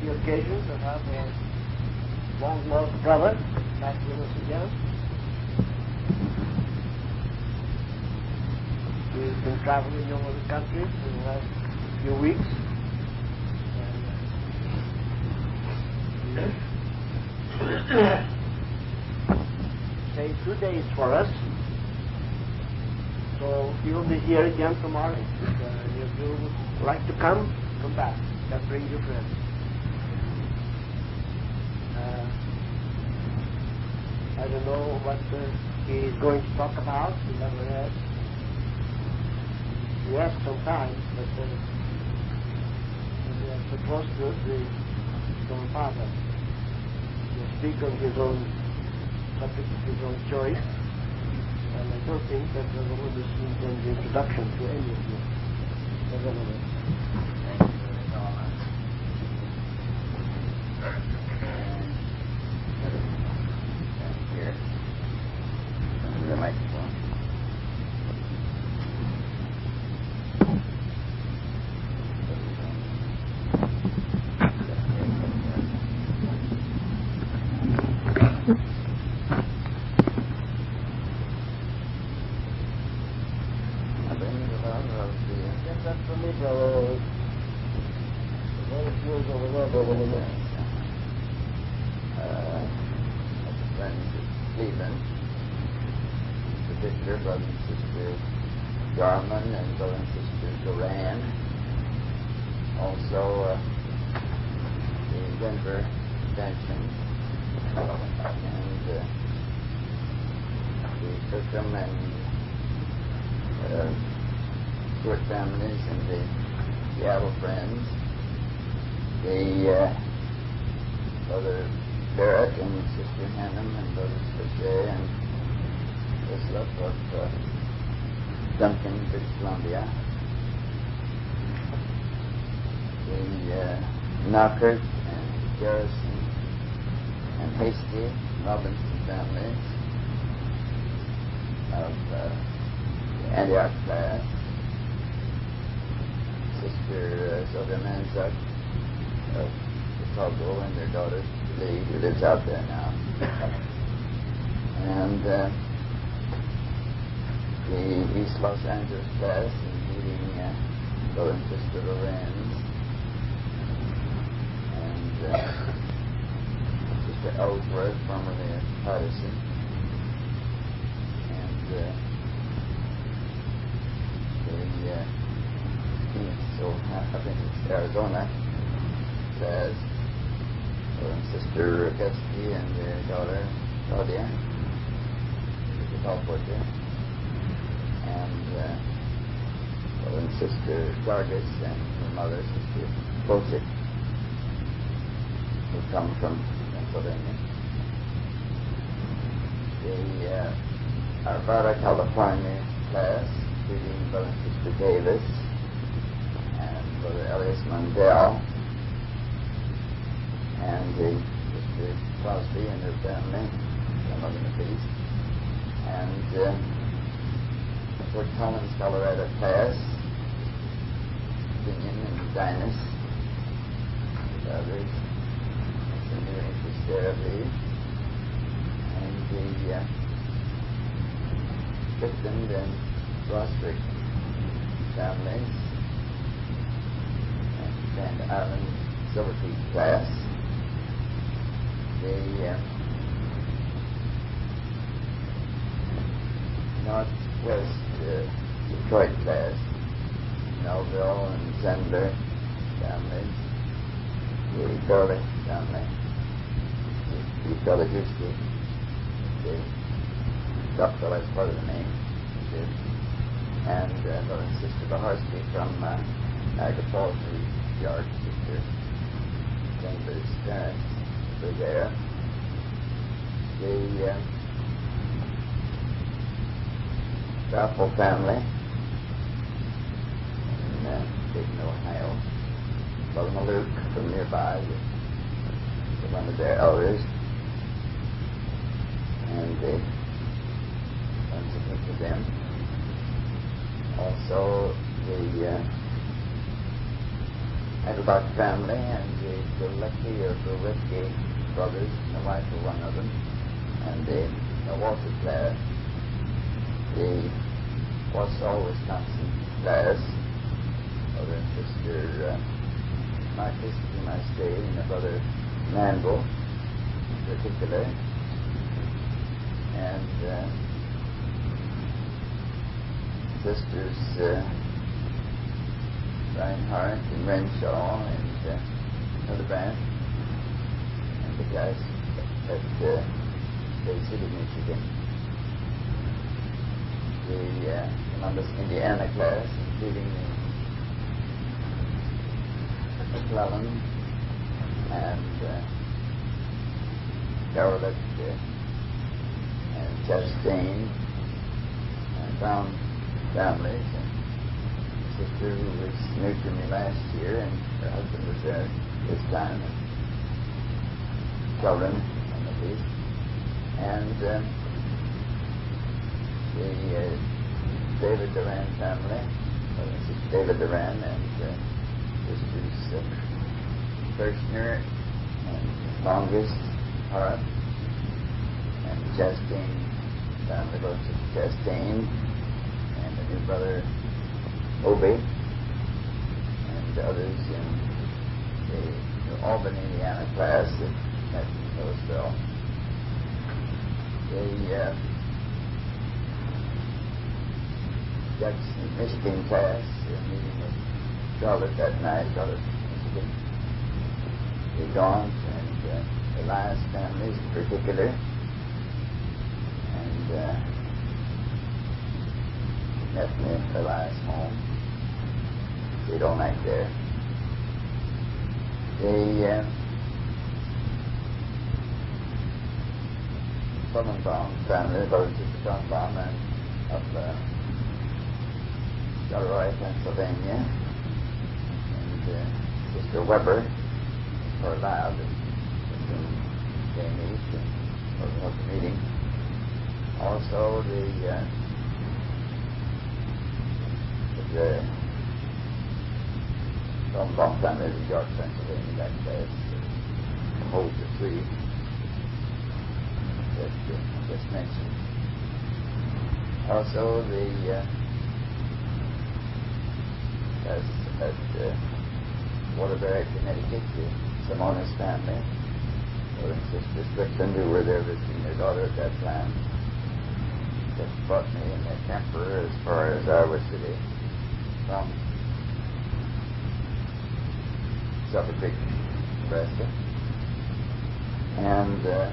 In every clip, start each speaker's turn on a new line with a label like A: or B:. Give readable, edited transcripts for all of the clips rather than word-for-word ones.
A: the occasion to have a long-lost brother back with us again. He's been traveling over the country for the last few weeks. Say 2 days for us. So you'll be here again tomorrow. If you would like to come back. Just bring your friends. I don't know what he's going to talk about. He never has. He asked sometimes, but we are so close to the Stone Father. He'll speak on his own subject of his own choice. And I don't think that the Lord is in the introduction to any of you. Nevertheless.
B: Here. The microphone. Brother and Sister Garman and Brother and Sister Duran. Also the Denver Convention and the Kirkham and Stewart families and the Seattle Friends. The Brother Barrett and Sister Hannum and Brother Spachet and Islip of Duncan, British Columbia. The Knockert and Garrison and Hasty Robinson families of the Antioch class. Sister Sylvia Manzuk of Chicago and their daughter Lee, who lives out there now. And the East Los Angeles class, including Brother and Sister Lorenz and Sister Ellsworth, formerly a Patterson, and the Phoenix, I think it's Arizona class, Brother and Sister Gusty and their daughter Claudia, Sister California. And Brother and Sister Gargis and her mother, Sister Bosick, who come from Pennsylvania. The Arvada, California class, including Brother and Sister Davis and Brother Elias Mundell and the Sister Crosby and her family, some of them at least, and Fort Collins, Colorado class, Binion and Dinus, and others, and some new interest there, I believe, and the Strickland and Rosrick families, and Grand Island Silver Creek class, the Northwest Detroit class, Melville and Sandler families, the Gurley family, the Belaguski, the Rockville as part of the name, and Brother and Sister Baharsky from Niagara Falls, New York, Sister Chambers parents were there. The Raffle family in Dayton, Ohio. Brother Malouk from nearby with one of their elders, and the ones that meet with them. Also the Heidelbach family, and the Golecki or Golecki brothers, and the wife of one of them, and the Walter class, the Warsaw, Wisconsin class, brother and sister Marcus, whom I stayed, and the brother Manville in particular, and sisters Reinhardt and Renshaw and Hildebrandt, and the guys at Bay City, Michigan. The Columbus, Indiana class, including the McClellan and Charlotte and Chastain and Brown families, and a sister who was new to me last year, and her husband was there this time, and children on the beach, and the David Duran family, Sister David Duran, and sisters Kirshner and Longest Hart, and the Chastain family, both Sister Chastain, and the new brother Obey, and others in the Albany, Indiana class that met in Louisville. The Jackson, Michigan class, meeting with Charlotte that night, Charlotte, Michigan. The Gaunt and the Elias families in particular, and met me at Elias' home. Stayed all night there. The Sonnenbaum family, brother and sister Sonnenbaum, and of Charleroi, Pennsylvania, and Sister Weber, her lab, with whom they meet and was the meeting. Also, the Sonnenbaum family is in York, Pennsylvania, that class, holds the three that I just mentioned. Also, the at Waterbury, Connecticut, the Simonis family, brother and sister Strickland, who were there visiting their daughter at that time, that brought me in their camper as far as Iowa City from Sulphur Creek, Nebraska. And the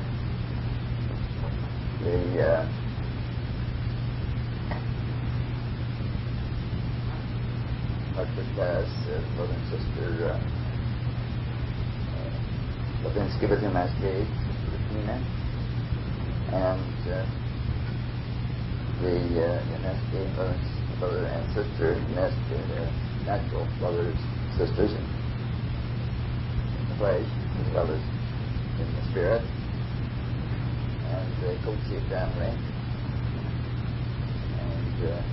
B: Hartford class, brother and sister Levinsky, with whom I stayed, Regina, and the Inesky, brother and sister Inesky, their natural brothers, sisters in the flesh as well as in the spirit, and the Coetzee family, and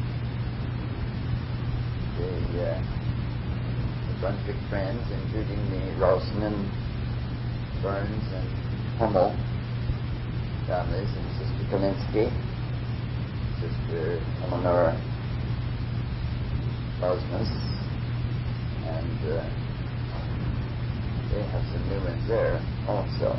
B: the Brunswick friends, including the Rawson and Burns and Hummel families, and Sister Kalinsky, Sister Eleanor Rosmus, and they have some new ones there also.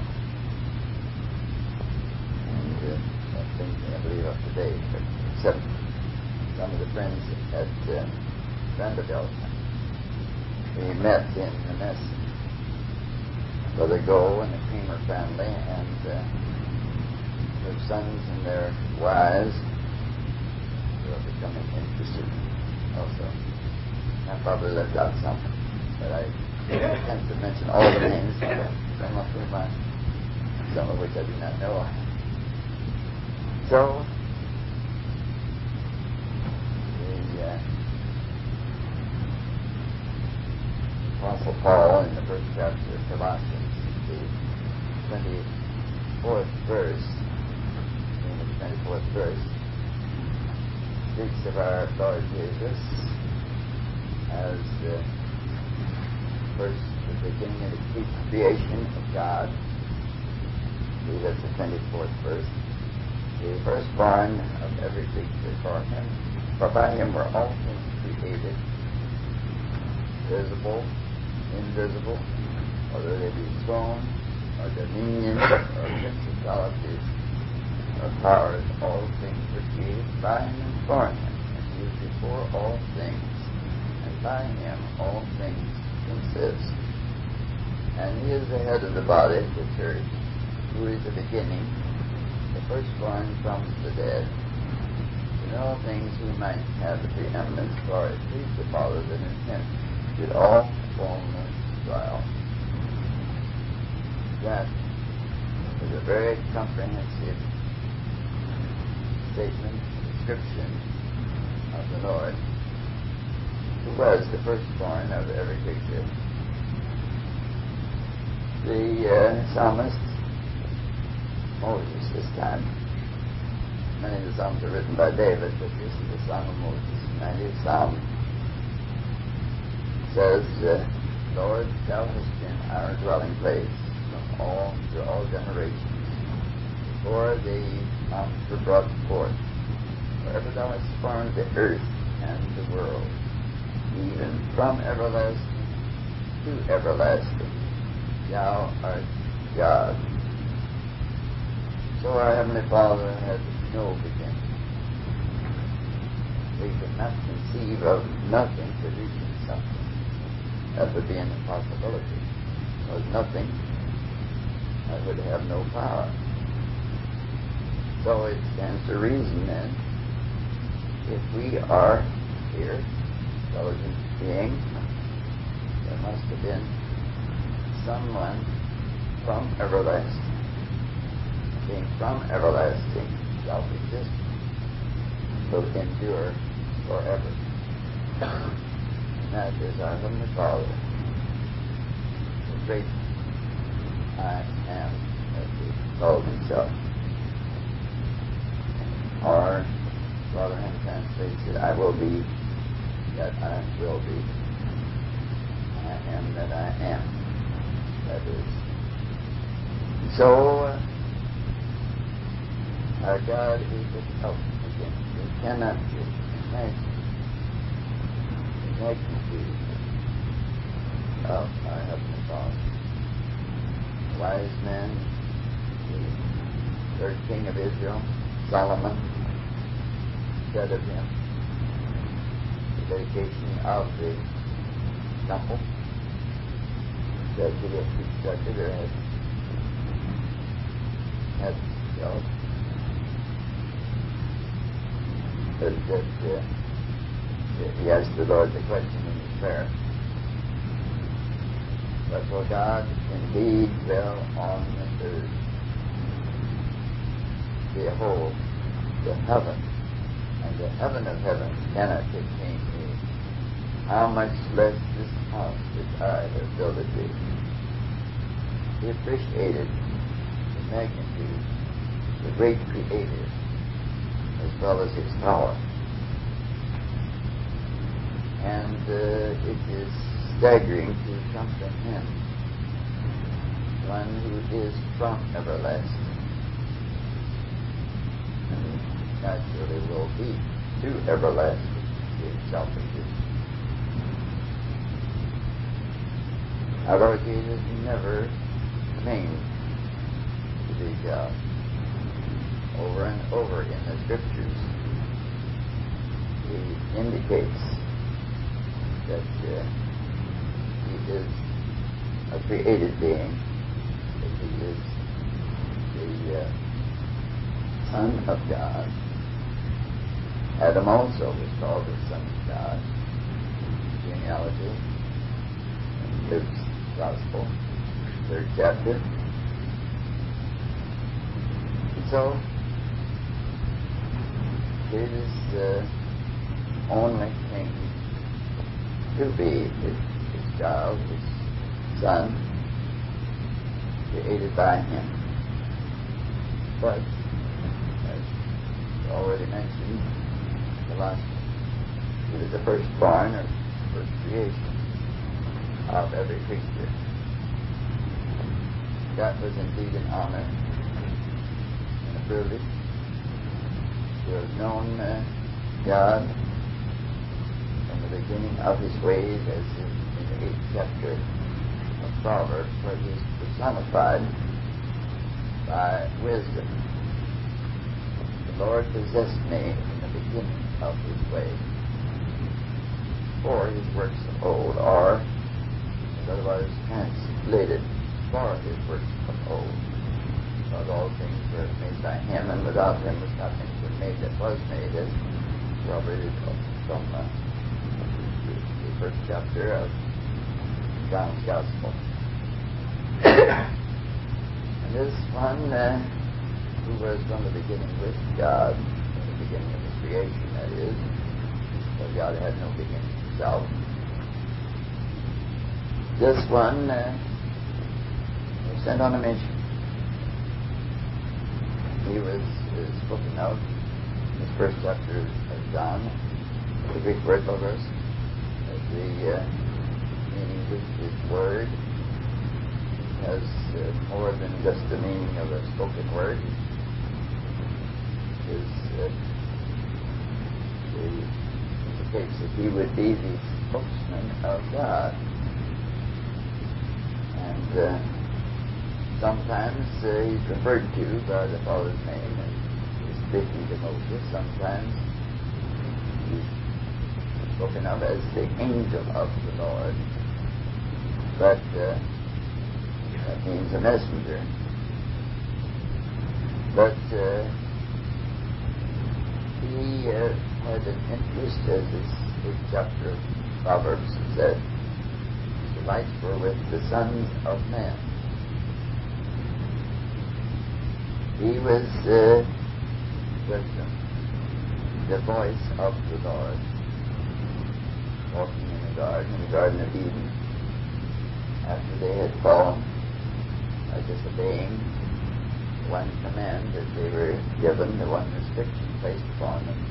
B: And that brings me, I believe, up to date, except some of the friends at Vanderbilt. We met in the mess. Brother Go and the Creamer family and their sons and their wives who are becoming interested also. I probably left out some, but I attempt to mention all the names, some of which I do not know. So, the Apostle Paul in the first chapter of Colossians, the 24th verse, in the 24th verse, speaks of our Lord Jesus as first, the beginning of the creation of God. I believe that's the 24th verse. The firstborn of every creature, for by him were all things created, visible, invisible, whether they be thrones, or dominions, or principalities, or powers. All things were created by him and for him, and he is before all things, and by him all things consist. And he is the head of the body, the church, who is the beginning, the firstborn from the dead, in all things he might have the preeminence, for it pleased the Father that in him should all fullness dwell. That is a very comprehensive statement, description of the Lord, who was the firstborn of every creature. The psalmist, Moses this time. Many of the psalms are written by David, but this is the Psalm of Moses, 90th Psalm. It says, Lord, thou hast been our dwelling place through all generations. Before the mountains were brought forth, wherever thou hast formed the earth and the world, even from everlasting to everlasting, thou art God. So our Heavenly Father had no beginning. We could not conceive of nothing producing something. That would be an impossibility. There was nothing that would have no power. So it stands to reason then, if we are here, intelligent beings, there must have been someone from everlasting. Being from everlasting, self-existent, will endure forever. And that is our Heavenly Father, the great I am, as he called himself. Or, Rotherham translates it, I will be that I will be. I am that I am. That is. So, our God is without beginning. We cannot imagine the magnitude of our Heavenly Father. The wise man, the third king of Israel, Solomon, said of him, the dedication of the temple, that he had constructed or had built, that he asked the Lord the question in his prayer. But for God indeed dwell on the earth, behold, the heaven, and the heaven of heavens cannot contain me. How much less this house which I have builded thee. He appreciated the magnitude, the great Creator, as well as his power. And it is staggering to comprehend one who is from everlasting and naturally will be to everlasting, being self-existent. Our Lord Jesus never claimed to be God. Over and over in the Scriptures, he indicates that he is a created being, that he is the Son of God. Adam also was called the Son of God. Genealogy in Luke's Gospel, 3rd chapter. And so, his only thing to be his child, his son, created by him. But, as already mentioned, he was the firstborn or first creation of every creature. That was indeed an honor and a privilege to have known God from the beginning of his ways, as in the 8th chapter of Proverbs, where he is personified by wisdom. The Lord possessed me in the beginning of his way, for his works of old, or, as otherwise translated, for his works of old. Because all things were made by him, and without him was nothing made that was made, as corroborated from the 1st chapter of John's Gospel. And this one who was from the beginning with God, from the beginning of his creation, that is, because God had no beginning himself. This one was sent on a mission. He was spoken of in the 1st chapter of John, the Greek word logos, as the meaning is word. It has more than just the meaning of a spoken word. Indicates that he would be the spokesman of God. And sometimes he's referred to by the Father's name as speaking to Moses. Sometimes he's spoken of as the angel of the Lord. But that means a messenger. But he had an interest, as this 8th chapter of Proverbs said, his delights were with the sons of men. He was the voice of the Lord, walking in the Garden of Eden, after they had fallen, disobeying the one command that they were given, the one restriction placed upon them.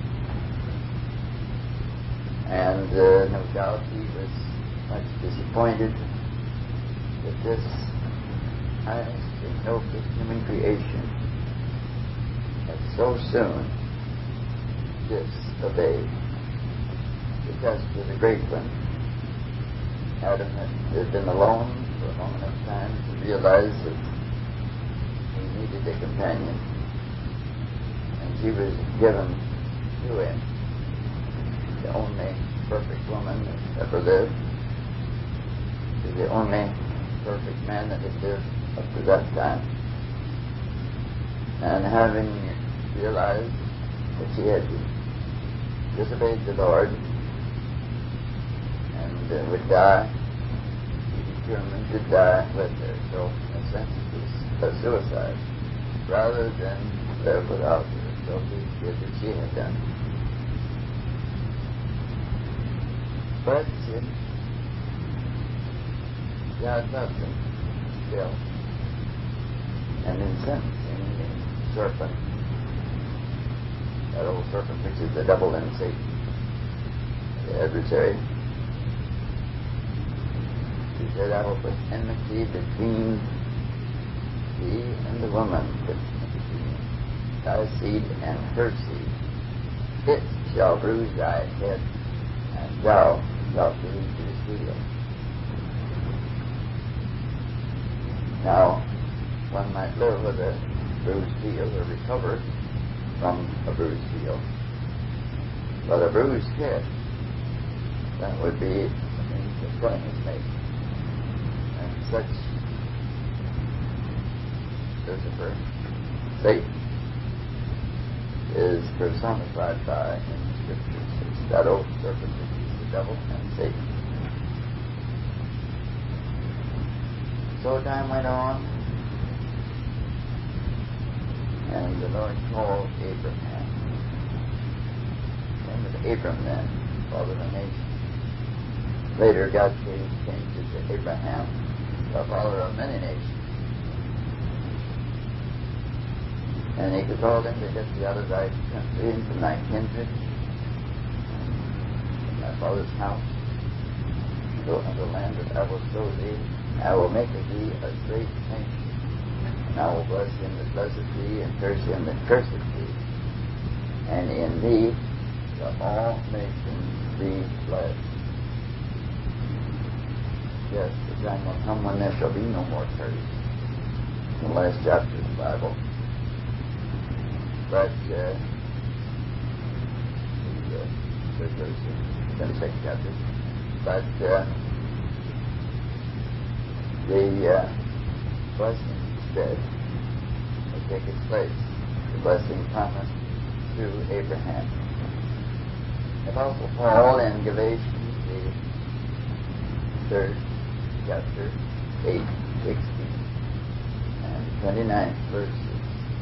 B: And no doubt he was much disappointed that this highest and noblest human creation had so soon disobeyed. The test was a great one. Adam had been alone for a long enough time to realize that he needed a companion, and she was given to him, the only perfect woman that ever lived, the only perfect man that had lived up to that time. And having realized that she had disobeyed the Lord and would die, he determined to die with her. So, in a sense, it was a suicide, rather than live without her. So he did as she had done. But God loved him still. And incensing the serpent, that old serpent which is the devil and Satan, the adversary, he said, I will put enmity between thee and the woman, between thy seed and her seed. It shall bruise thy head, and thou shalt bruise his heel. Now, one might live with a bruised heel or recover from a bruised heel. But a bruised head, that would be the means of killing his mate. And such Lucifer, Satan, is personified by in the Scriptures. It's that old serpent which is the devil and Satan. So time went on, and the Lord called Abraham. His name was Abram then, father of a nation. Later, God changed it to Abraham, the father of many nations. And he called him to get thee out of thy country and from thy kindred, from thy father's house, go unto the land that I will show thee. I will make of thee a great nation. And I will bless him that blesseth thee, and curse him that curseth thee. And in thee shall all nations be blessed. Yes, the time will come when there shall be no more curse. In the last chapter of the Bible. But the third verse of the second chapter. But the blessing instead will take its place. The blessing promised through Abraham. The Apostle Paul in Galatians, the 3rd chapter, 8, 16, and 29th verses.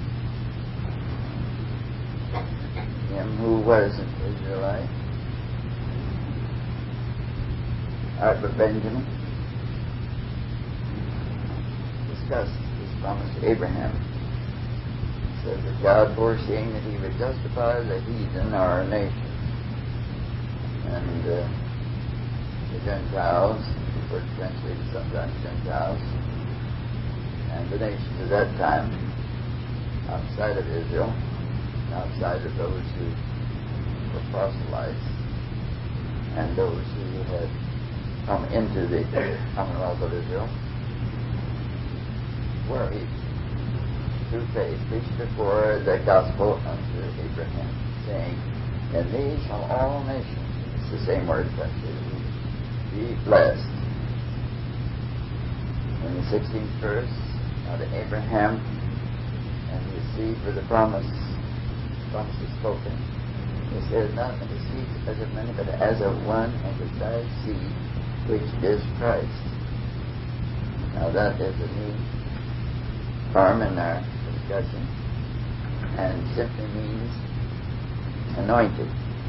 B: Him who was an Israelite, out of Benjamin, discussed his promise to Abraham. He says that God, foreseeing that he would justify the heathen, our nation, and the Gentiles, were translated sometimes Gentiles, and the nations at that time, outside of Israel, outside of those who were proselytes, and those who had come into the Commonwealth of Israel, were through faith preached before the gospel unto Abraham, saying, in thee shall all nations, it's the same word translated, be blessed. In the 16th verse, now to Abraham and his seed were the promises spoken. It says, not unto seed as of many, but as of one, and to thy seed, which is Christ. Now that is a new term in our discussion, and simply means anointed.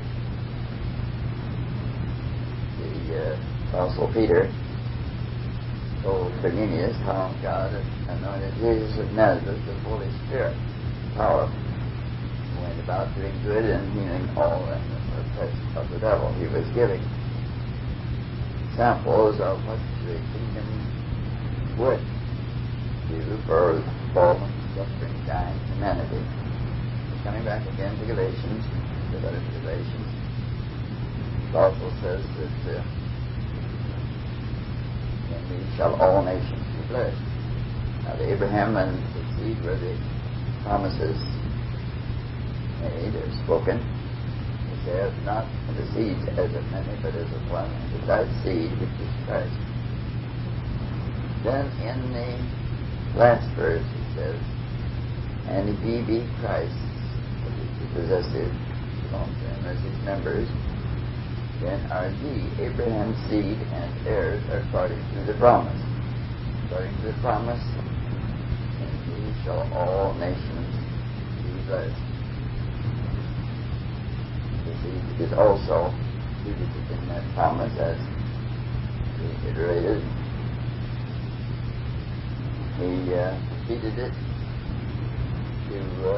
B: The Apostle Peter told Cornelius how God had anointed Jesus of Nazareth with the Holy Spirit, power. He went about doing good and healing all that were oppressed of the devil. He was giving samples of what the kingdom would do for fallen, suffering, dying humanity. Coming back again to Galatians, the letter to Galatians, it also says that in thee shall all nations be blessed. Now to Abraham and his seed were the promises made or spoken. He said, not unto seeds as of many, but as of one, and to thy seed, which is Christ. Then in the last verse he says, and if ye be Christ, the possessive belongs to him as his members, then are ye Abraham's seed and heirs according to the promise. According to the promise, in thee shall all nations be blessed. The seed is also included in that promise as reiterated. He repeated it to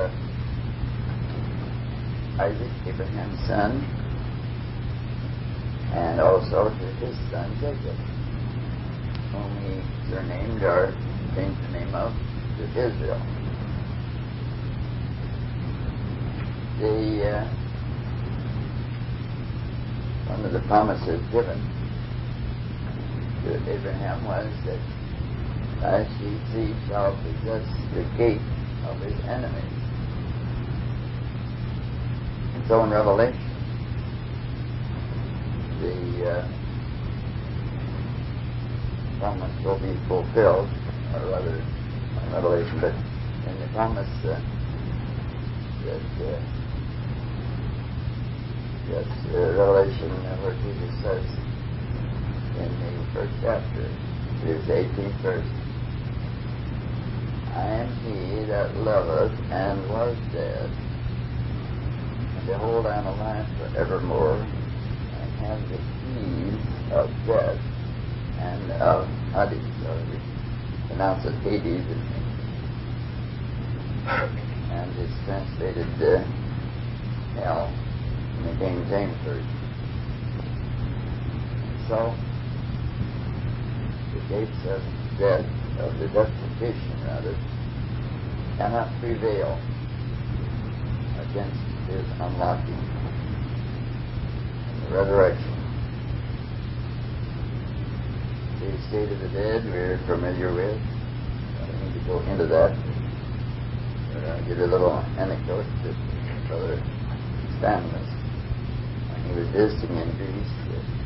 B: Isaac, Abraham's son, and also to his son Jacob, whom he surnamed or changed the name of to Israel. One of the promises given to Abraham was that thy seed shall possess the gate of his enemies. And so in Revelation, the promise will be fulfilled, or rather, not Revelation, but in the promise that Revelation, where Jesus says in the first chapter, it is the 18th verse, I am he that loveth and was dead, and behold, I am alive forevermore, and have the keys of death and of Hades, or we pronounce it Hades, and it's translated hell in the King James Version. So, the gates of death, of the death-temptation rather, cannot prevail against his unlocking and the resurrection. The state of the dead we're familiar with. I don't need to go into that. I'll give you a little anecdote that Brother Stanley, when he was visiting in Greece,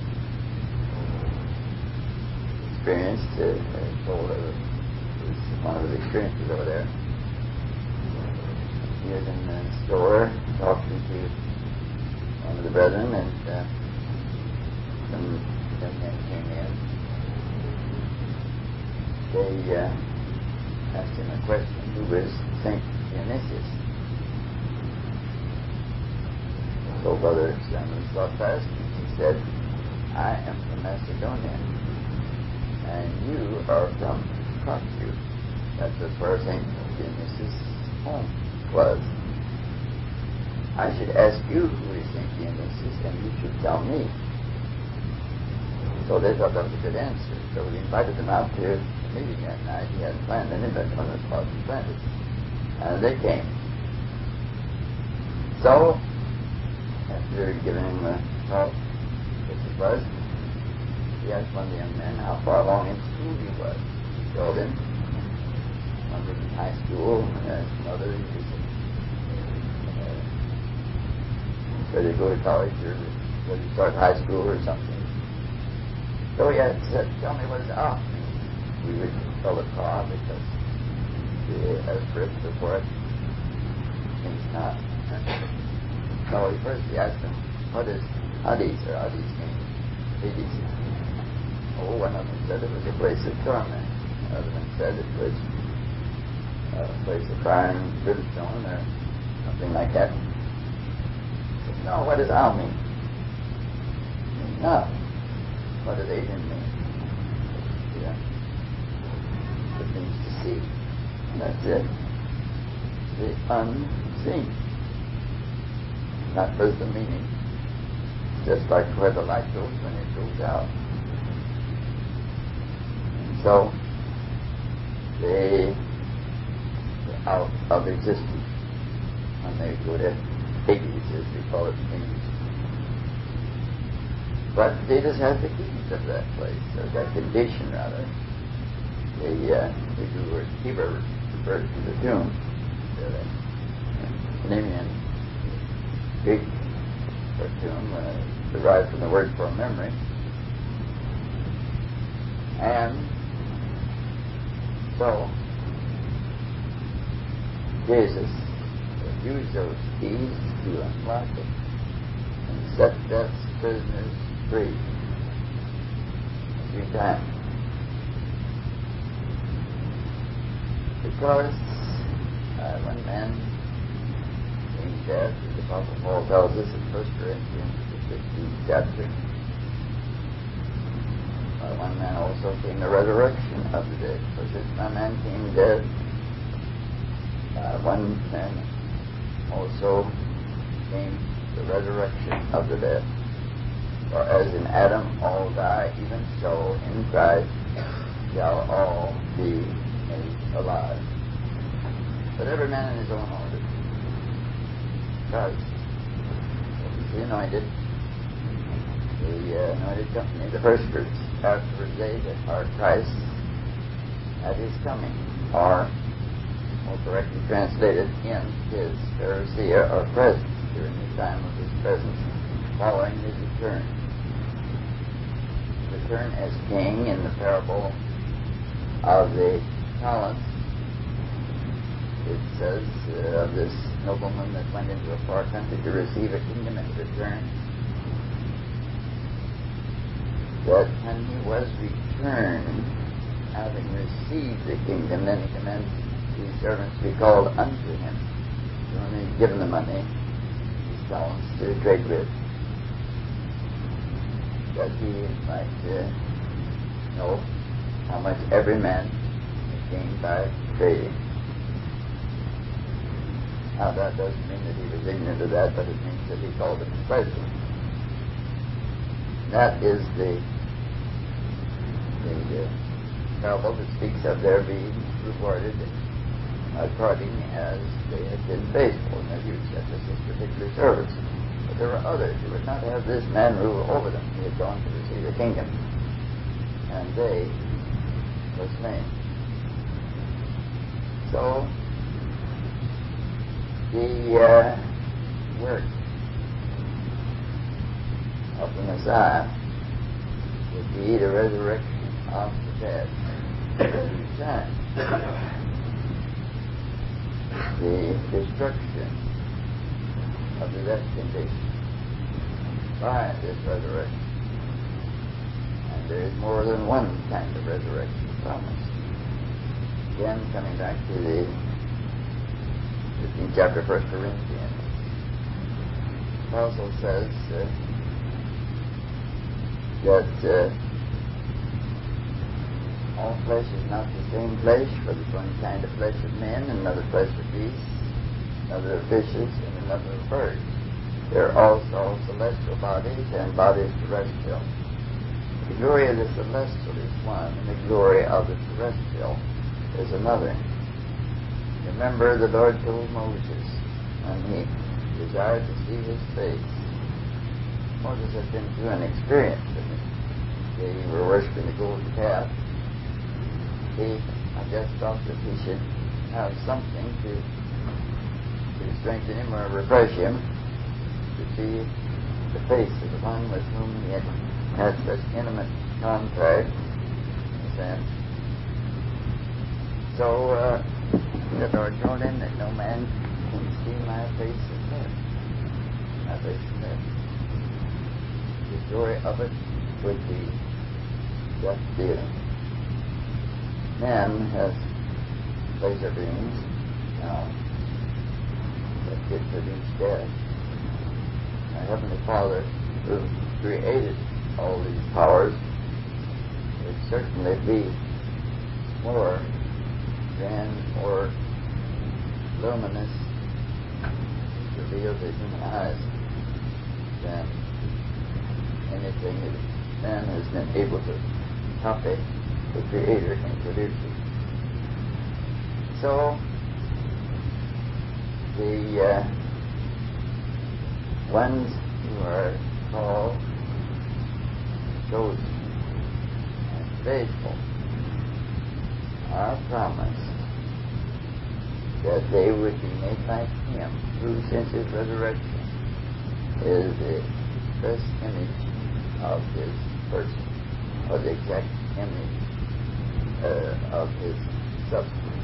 B: experienced, told of one of his experiences over there. He was in the store talking to one of the brethren, and some young men came in. They asked him a question: who was St. Dionysius? So Brother Stanley thought fast, and he said, I am from Macedonia, and you are from Corfu. That was where St. Dionysius' home was. I should ask you who is St. Dionysius, and you should tell me. So they thought that was a good answer. So we invited them out to the meeting that night. He hadn't planned anything on the spot he planned it. And they came. So, after giving him a talk, which it was, he asked one of the young men how far along in school he was. He told him. One was in high school, and another he was ready to go to college, or ready to start high school or something. So he had said, tell me what is "ah" means. We would spell it "ah" because the aspirate before it means not. So he asked him, what is Hades, or Hades means Hades? Oh, one of them said it was a place of torment. Another one said it was a place of fire and brimstone, or something like that. He said, no, what does "ah" mean? It means not. What does Asian mean? Yeah. It means to see. That's it. The unseen. That was the meaning. Just like where the light goes when it goes out. And so, they are out of existence when they go to Hades, as we call it in English. But they just have the keys of that place, or that condition, rather. The Hebrew refers to the tomb. The Nemean Greek for tomb, derived from the word for memory. And so, Jesus used those keys to unlock it and set death's prisoners free. 3 times. Because one man came death, as the Apostle Paul tells us in 1 Corinthians, the 15th chapter. One man also came the resurrection of the dead. For since one man came dead, one man also came the resurrection of the dead. For as in Adam all die, even so in Christ shall all be made alive. But every man in his own order. Because the anointed, the anointed company, the first fruits, afterwards they that are Christ at his coming, or more correctly translated, in his parousia, or presence, during the time of his presence, following his return. Return as king in the parable of the talents. It says of this nobleman that went into a far country to receive a kingdom and return, that when he was returned, having received the kingdom, then he commanded his servants to be called unto him. So when he had given the money, his talents to trade with, that he might know how much every man had gained by trading. Now that doesn't mean that he was ignorant of that, but it means that he called it pleasure. That is the parable that speaks of their being rewarded according as they had been faithful in their use at this particular service. But there were others who would not have this man rule over them. He had gone to receive the kingdom, and they were slain. So the work of the Messiah would be the resurrection of the dead. Each time the destruction of the death condition by this resurrection. And there is more than one kind of resurrection promised. Again, coming back to the 15th chapter of 1 Corinthians, the Apostle says that all flesh is not the same flesh, for there's one kind of flesh of men, another flesh of beasts, another of fishes, and another of birds. There are also celestial bodies and bodies terrestrial. The glory of the celestial is one, and the glory of the terrestrial is another. Remember, the Lord told Moses, when he desired to see his face, Moses had been through an experience, and they were worshiping the golden calf. He, I guess, thought that he should have something to strengthen him or refresh him, to see the face of the one with whom he had had such intimate contact. So the Lord told him that no man can see my face in heaven. My face in heaven. The glory of it would be death dealing. Man has pleasure beings now that could produce death. Our Heavenly Father, who created all these powers, would certainly be more grand or luminous, revealed to human eyes, than anything that man has been able to copy the Creator in producing. So the ones who are called, chosen, and faithful are promised that they would be made like Him, who since His resurrection is the express image of His person, or the exact image of His substance.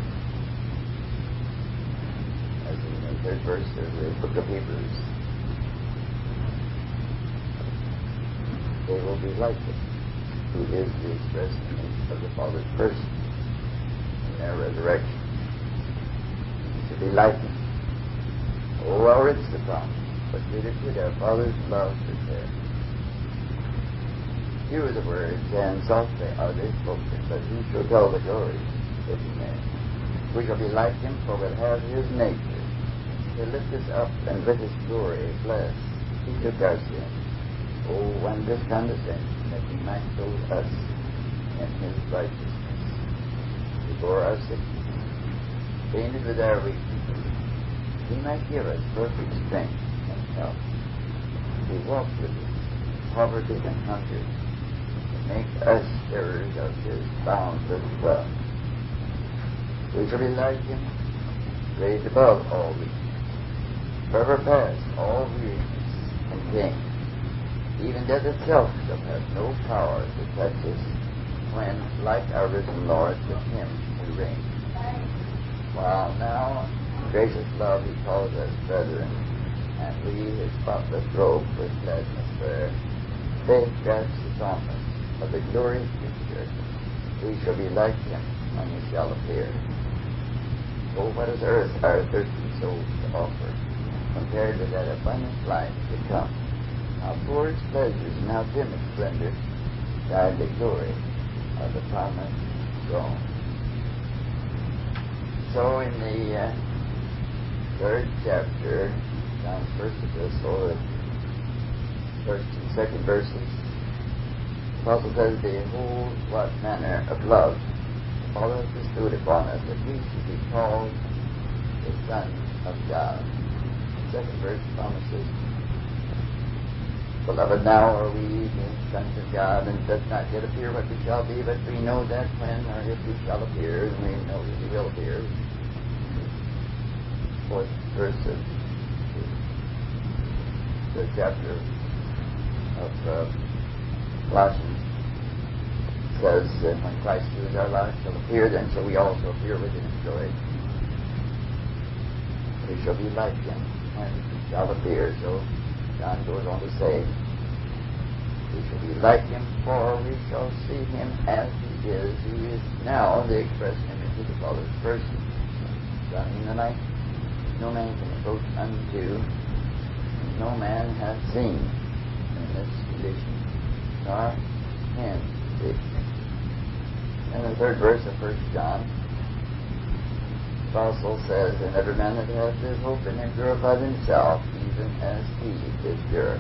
B: As in the 3rd verse of the book of Hebrews, they will be like Him, who is the express image of the Father's person in their resurrection. To be like Him. Oh, how rich the promise, but did it with our Father's love prepared. Few are the words, and softly are they spoken, but who shall tell the glory that He made? We shall be like Him, for we'll have His nature. He'll lift us up, and with His glory bless. He took our sin. Oh, wondrous condescension, that He might clothe us in His righteousness. He bore our sickness, painted with our weaknesses. He might give us perfect strength and health. He walked with us, poverty and hunger, to make us sharers of His boundless love. We shall be like Him, raised above all weakness, forever past all weariness and pain. Even death itself shall have no power to touch us when, like our risen Lord, with Him we reign. While now, in gracious love, He calls us brethren, and we His spotless robe with gladness wear. Faith grasps the promise of the glorious future. We shall be like Him when He shall appear. Oh, what is earth our thirsty souls to offer, compared with that abundant life to come? How poor its pleasures and how dim its splendor beside the glory of the promised throne. So in the 3rd chapter, John's first epistle, the 1st and 2nd verses, the Apostle says, behold, what manner of love all that is bestowed upon us, that we should be called the sons of God. The second verse promises, Beloved, now are we the sons of God, and it does not yet appear what we shall be, but we know that when or if we shall appear, and we know that we will appear. Fourth verse of the chapter of Colossians says that when Christ who is our life shall appear, then shall we also appear with him in glory. We shall be like him when he shall appear. So John goes on to say, we shall be like him, for we shall see him as he is. He is now the express image of the Father's person. Son in the night, no man can approach unto, and no man hath seen in this condition, nor can see. And the third verse of 1 John, the apostle says, and every man that hath this hope in him purified himself, even as he is pure.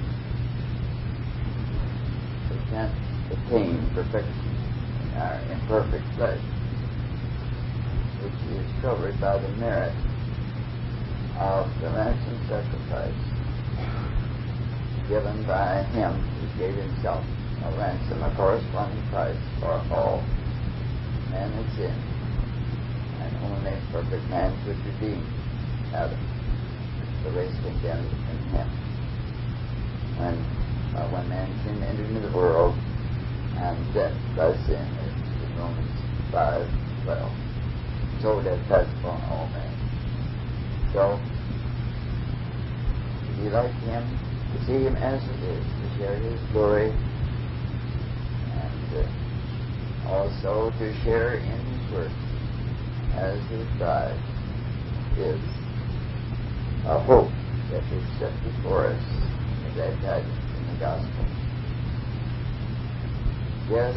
B: We can't attain perfection in our imperfect flesh, which is covered by the merit of the ransom sacrifice given by him who gave himself a ransom, a corresponding price for all men and sin. And only a perfect man could redeem Adam, the race condemned in him. When one man's sin entered into the world, and death by sin, as in Romans 5:12. So death passed upon all men. So, to be like him, to see him as he is, to share his glory, and also to share in his work as his bride, is a hope that is set before us in that guidance in the gospel. Yes,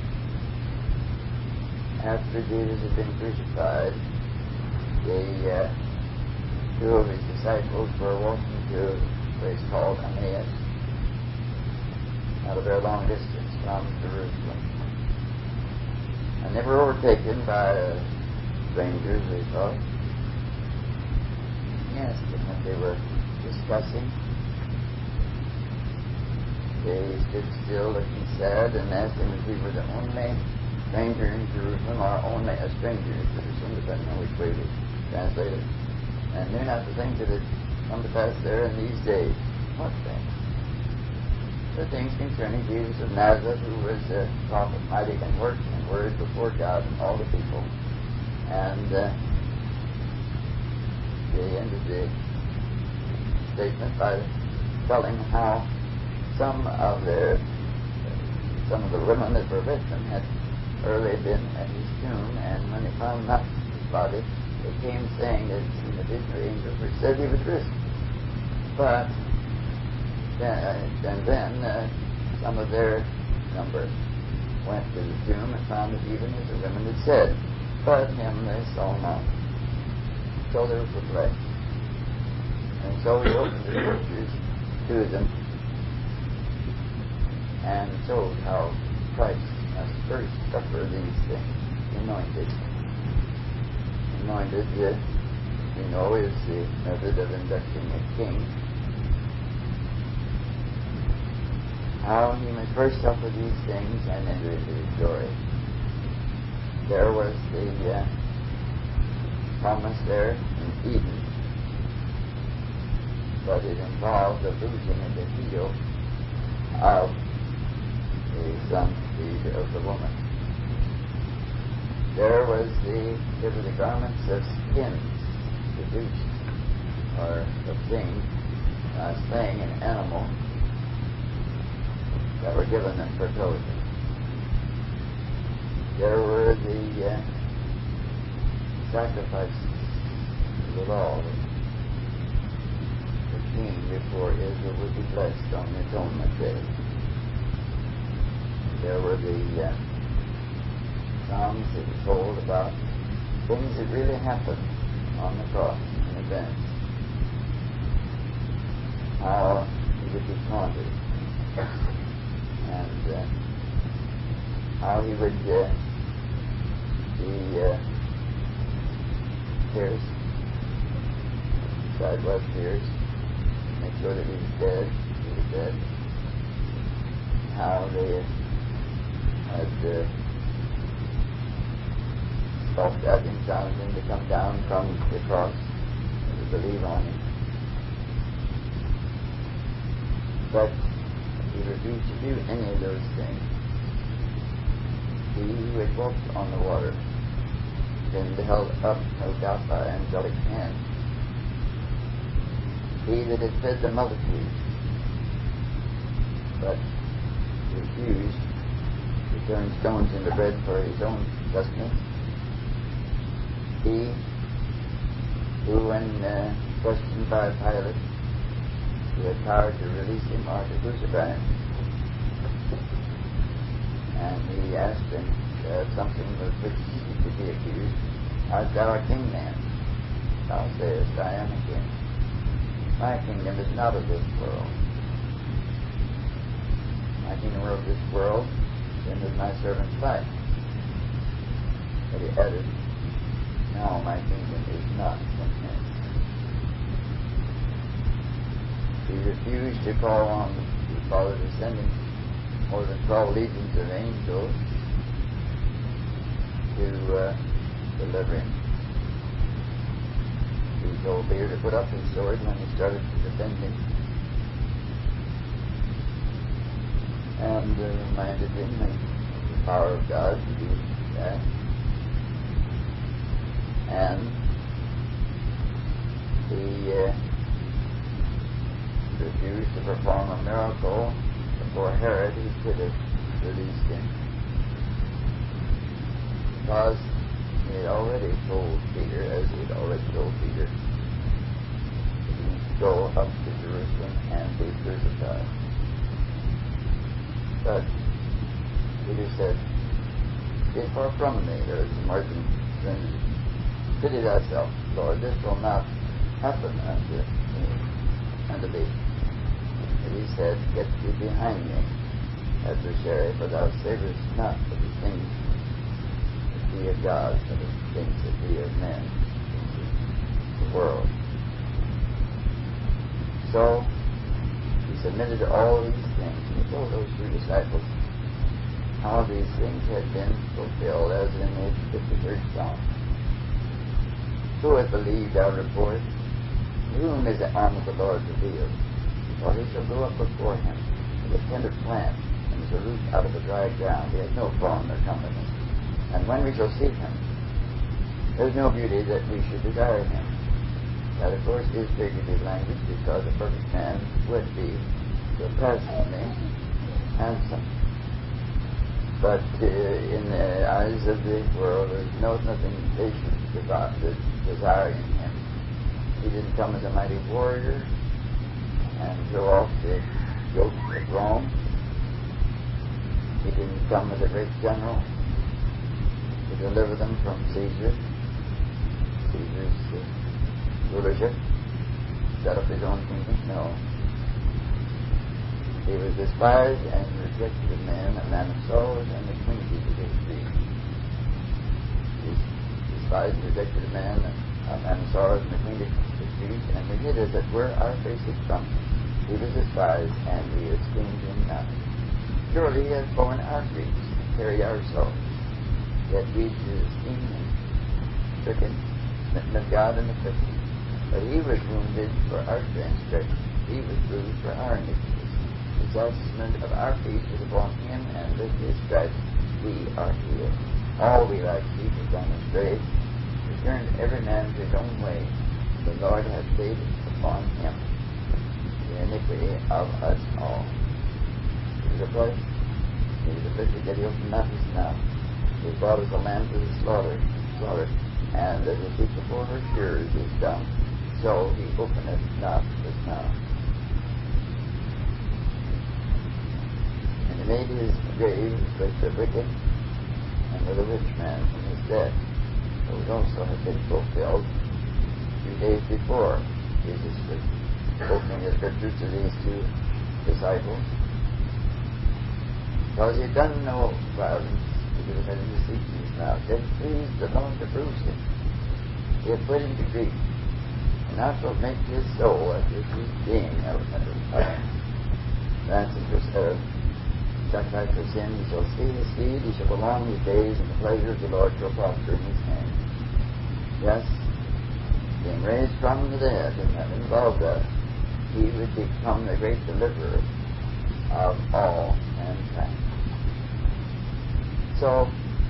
B: after Jesus had been crucified, two of his disciples were walking to a place called Emmaus, not a very long distance from Jerusalem. And they were overtaken by strangers, they thought. He asked them what they were discussing. They stood still looking sad and asked him if he were the only stranger in Jerusalem or only a stranger in Jerusalem, depending on which way we translate it, and knew not the things that had come to pass there in these days. What things? The things concerning Jesus of Nazareth, who was a prophet, mighty in work and word before God and all the people. And they ended the statement by telling how some of the women that were with them had early been at his tomb, and when they found not his body, they came saying that in the vision of angels which said he was risen. But then some of their number went to the tomb and found it even as the women had said, but him they saw not. So they were perplexed. And so he opened the scriptures to them and showed how Christ must first suffer these things. Anointed, you know, is the method of inducting a king. How he must first suffer these things and enter into his glory. There was the promise there in Eden, but it involved the bruising of the heel of the son's seed of the woman. There was there were the garments of skins produced or obtained by slaying an animal that were given them for clothing. There were the sacrifices of the law that came before Israel would be blessed on the Atonement Day. There were the Psalms that were told about things that really happened on the cross in advance. How he would be taunted, and how he would he pierced. The side was pierced. Make sure that he was dead. He was dead. How they had scoffed at him, challenged him to come down from the cross and to believe on him. But he refused to do any of those things. He who had walked on the water, been held up, no doubt, by angelic hands. He that had fed the multitude, but refused to turn stones into bread for his own sustenance. He who, when questioned by Pilate, who had power to release him or to crucify him, and he asked him something with which he could be accused. Art thou a king, man? Thou sayest, I am a king. My kingdom is not of this world. My kingdom were of this world, then is my servant's life. But he added, no, my kingdom is not from hence. He refused to call on the Father to send him more than 12 legions of angels to deliver him. He told Peter to put up his sword when he started to defend him, and reminded him of the power of God to do that. And he refused to perform a miracle before Herod, he could have released him, because he had already told Peter, as he had already told Peter, that he was to go up to Jerusalem and be crucified. But Peter said, get far from me, there is more than sin. Pity thyself, Lord, this will not happen unto thee. But he said, get thee behind me, adversary, for thou savorest not of the things that be of God, but of the things that be of men, the world. So he submitted to all these things, and he told those two disciples how these things had been fulfilled, as in the 53rd Psalm. Who hath believed our report? To whom is the arm of the Lord revealed? For he shall go up before him as a tender plant, and as a root out of the dry ground. He has no form nor comeliness. And when we shall see him, there is no beauty that we should desire him. That, of course, is figurative language, because a perfect man would be surpassingly handsome. But in the eyes of the world, there's nothing they should desire in him. He didn't come as a mighty warrior and throw off the yoke of Rome. He didn't come as a great general to deliver them from Caesar's rulership, set up his own kingdom. No. He was despised and rejected of men, a man of sorrows and acquainted with his grief. He was despised and rejected of men, a man of sorrows and acquainted with his grief, and we hid as it were our faces from him. He was despised, and we esteemed him not. Surely he hath borne our griefs, and carried our sorrows. Yet we did esteem him stricken, smitten of God, and afflicted. But he was wounded for our transgressions, he was bruised for our iniquities. The chastisement of our peace was upon him, and with his stripes we are healed. All we like sheep have gone astray, returned every man to his own way. The Lord hath laid upon him the iniquity of us all. He was oppressed, he was afflicted, yet he opened not his mouth. He was brought as a lamb to the slaughter, and as a sheep before her shearers is dumb, so he openeth not his mouth. And he made his grave with the wicked and with a rich man from his death. Those also have been fulfilled 2 days before Jesus was opening the scriptures to these two disciples. Because he had done no violence He was in the seas now. It pleased the Lord to bruise him. He had put him to grief. And that will make his soul as if his being of Francis was sacrificed for sin. He shall see his seed. He shall prolong his days, and the pleasure of the Lord shall prosper in his hand. Yes, being raised from the dead, and that involved us, he would become the great deliverer of all mankind. So,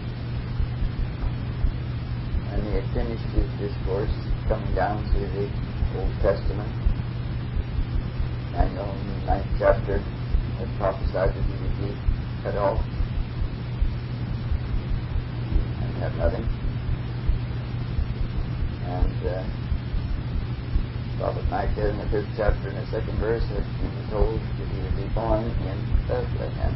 B: when he had finished his discourse, coming down through the Old Testament, Daniel in the 9th chapter had prophesied that he would be cut off and have nothing. And Prophet Micah in the 5th chapter in the 2nd verse had been told that he would be born in Bethlehem.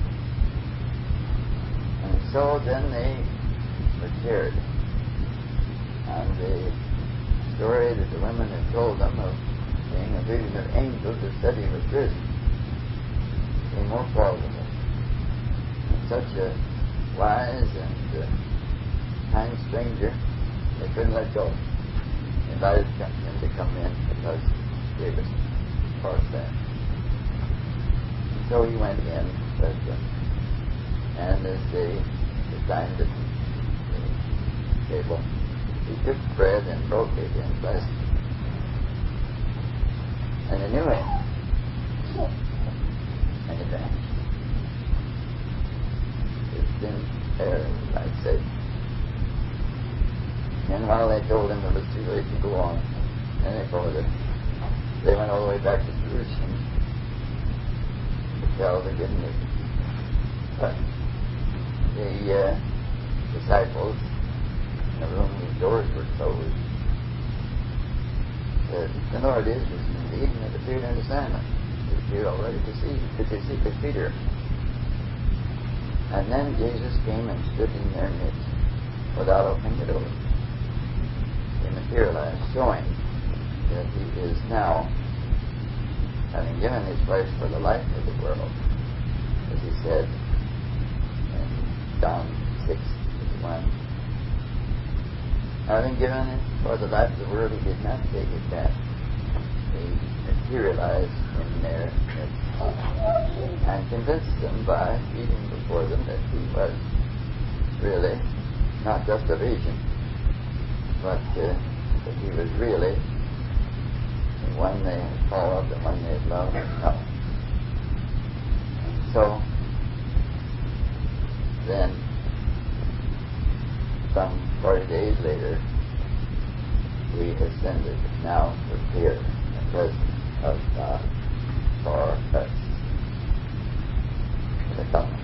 B: And so then they were scared. And the story that the women had told them of being a vision of angels that said he was risen became more plausible. And such a wise and kind stranger, they couldn't let go. They invited him to come in because he was part of that. And so he went in, and as they dined at the table, he took bread and broke it and blessed it. And they knew him. And he vanished. It's in air, I'd say. And while they told him it was too late to go on, and they went all the way back to Jerusalem to tell the good news. But the disciples, in a room whose doors were closed, said, "The Lord is risen indeed, and it appeared unto Simon." It appeared already to Peter. And then Jesus came and stood in their midst without opening the door. He materialized, showing that he is now, having given his flesh for the life of the world, as he said in John 6:51. Having given it for the life of the world, he did not take it back. He materialized in their midst and convinced them by eating before them that he was really not just a vision, but that he was really the one they had followed, the one they had loved and known. And so then, some 40 days later, we ascended now to appear in the presence of God for us.